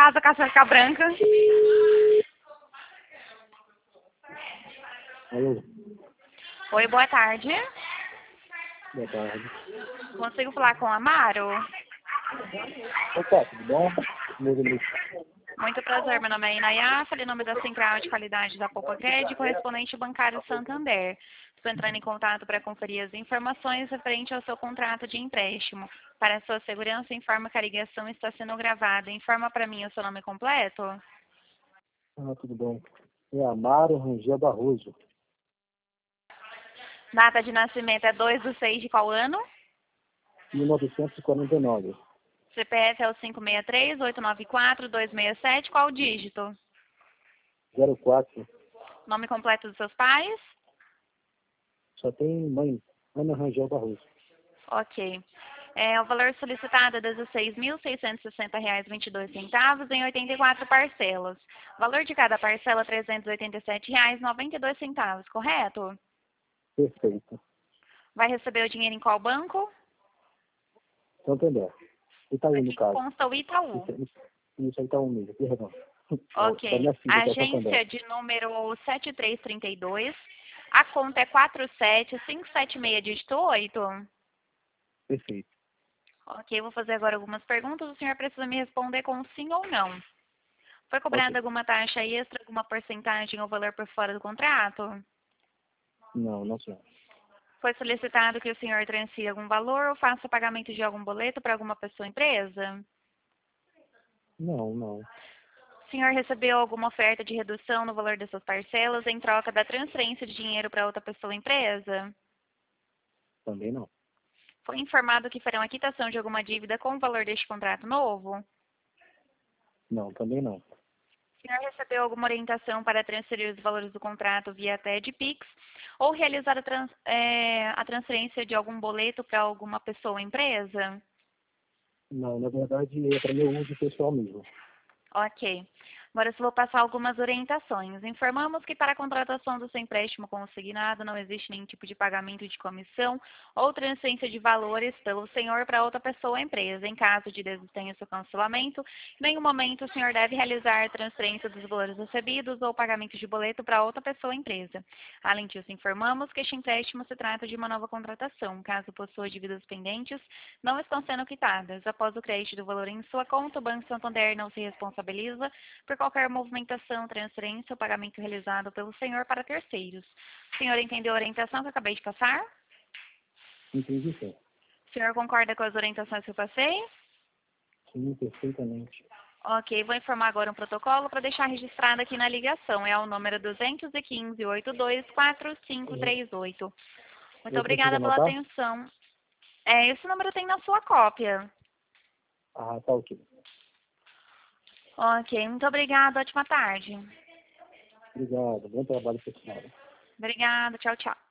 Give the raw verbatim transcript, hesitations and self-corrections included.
casa com a cerca branca. Alô? Oi, boa tarde. Boa tarde. Consigo falar com o Amaro? Opa, tudo bom? Meu nome Muito prazer, meu nome é Inayá, falei em nome da Central de Qualidade da Popocred, correspondente bancário Santander. Estou entrando em contato para conferir as informações referente ao seu contrato de empréstimo. Para a sua segurança, informa que a ligação está sendo gravada. Informa para mim o seu nome completo. Ah, tudo bom. É Amaro Rangel Barroso. Data de nascimento é dois de seis de qual ano? mil novecentos e quarenta e nove. C P F é o cinco seis três, oito nove quatro, dois seis sete. Qual o dígito? zero quatro. Nome completo dos seus pais? Só tem mãe. Ana Rangel Barroso. Ok. É, o valor solicitado é dezesseis mil seiscentos e sessenta reais e vinte e dois centavos em oitenta e quatro parcelas. O valor de cada parcela é trezentos e oitenta e sete reais e noventa e dois centavos, correto? Perfeito. Vai receber o dinheiro em qual banco? Santander. Itaú, no Aqui caso. consta o Itaú. Isso, isso é Itaú mesmo. Perdão. Da Ok. minha filha, que é Santander. Agência de número sete três três dois. A conta é quatro sete cinco sete seis, dígito oito. Perfeito. Ok, vou fazer agora algumas perguntas. O senhor precisa me responder com sim ou não. Foi cobrada Ok. alguma taxa extra, alguma porcentagem ou valor por fora do contrato? Não, não senhor. Foi solicitado que o senhor transfira algum valor ou faça pagamento de algum boleto para alguma pessoa ou empresa? Não, não. O senhor recebeu alguma oferta de redução no valor dessas parcelas em troca da transferência de dinheiro para outra pessoa ou empresa? Também não. Foi informado que farão a quitação de alguma dívida com o valor deste contrato novo? Não, também não. O senhor recebeu alguma orientação para transferir os valores do contrato via T E D Pix ou realizar a, trans, é, a transferência de algum boleto para alguma pessoa ou empresa? Não, na verdade é para meu uso pessoal mesmo. Ok. Agora eu só vou passar algumas orientações. Informamos que para a contratação do seu empréstimo consignado não existe nenhum tipo de pagamento de comissão ou transferência de valores pelo senhor para outra pessoa ou empresa. Em caso de desistência ou cancelamento, em nenhum momento o senhor deve realizar transferência dos valores recebidos ou pagamento de boleto para outra pessoa ou empresa. Além disso, informamos que este empréstimo se trata de uma nova contratação. Caso possua dívidas pendentes, não estão sendo quitadas. Após o crédito do valor em sua conta, o Banco Santander não se responsabiliza por qualquer movimentação, transferência ou pagamento realizado pelo senhor para terceiros. O senhor entendeu a orientação que eu acabei de passar? Entendi sim. O senhor concorda com as orientações que eu passei? Sim, perfeitamente. Ok, vou informar agora um protocolo para deixar registrado aqui na ligação. É o número dois um cinco, oito dois quatro cinco três oito. Muito Eu preciso obrigada pela anotar? atenção. É, esse número tem na sua cópia. Ah, tá ok. Ok, muito obrigada. Ótima tarde. Obrigado. Bom trabalho, pessoal. Obrigada. Tchau, tchau.